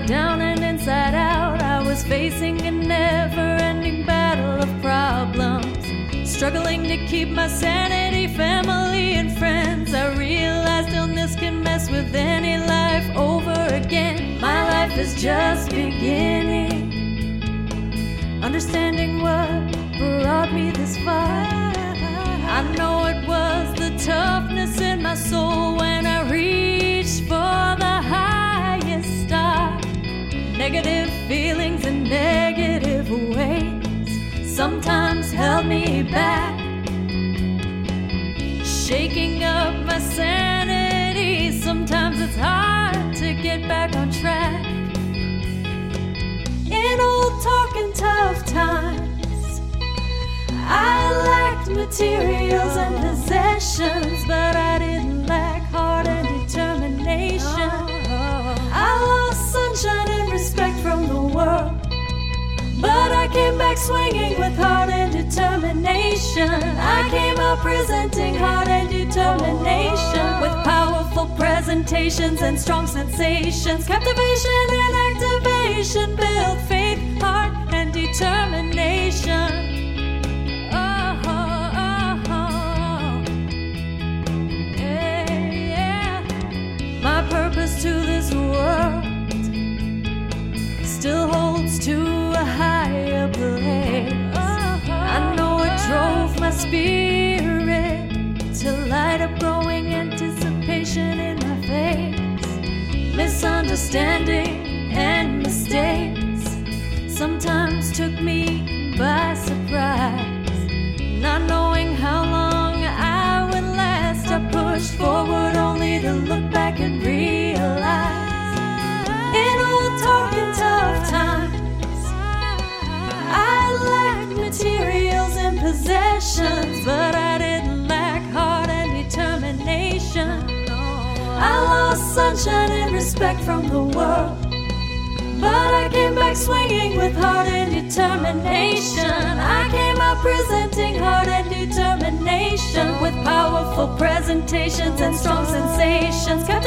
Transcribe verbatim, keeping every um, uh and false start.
upside down and inside out. I was facing a never-ending battle of problems, struggling to keep my sanity, family and friends. I realized illness can mess with any life over again. My life is just beginning, understanding what brought me this far. I know it was the toughness in my soul when I reached for the highest star. Negative feelings and negative ways sometimes held me back, shaking up my sanity. Sometimes it's hard to get back on track. In old talking tough times, I lacked materials and possessions, but I didn't lack heart and determination. I lost sunshine and respect from the world, but I came back swinging with heart and determination. I came out presenting heart and determination, with powerful presentations and strong sensations. Captivation and activation build faith, heart, and determination. Oh, oh, oh. Yeah, yeah. My purpose to this world still holds to a higher place. I know it drove my spirit to light up growing anticipation in my face. Misunderstanding and mistakes sometimes took me by surprise. Not knowing how long I would last, I pushed forward only to look back and realize, in old talking tough times, I lacked materials and possessions, but I didn't lack heart and determination. I lost sunshine and respect from the world, but I came back swinging with heart and determination. I came out presenting heart and determination, with powerful presentations and strong sensations.